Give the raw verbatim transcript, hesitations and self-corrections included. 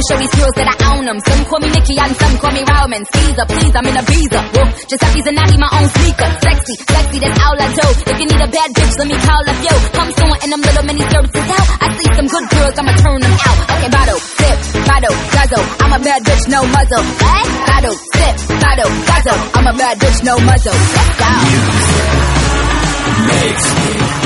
show these girls that I own them. Some call me Nikki and some call me Roman. Caesar, please, I'm in a visa. Whoa, Giuseppe's and I need my own sneaker. Sexy, sexy, that's all I do. If you need a bad bitch, let me call a few. Come soon and them little mini services out. I see some good girls, I'ma turn them out. Okay, bottle, sip, bottle, guzzle. I'm a bad bitch, no muzzle. What? Bottle, sip, bottle, guzzle. I'm a bad bitch, no muzzle. Let's go. Music makes me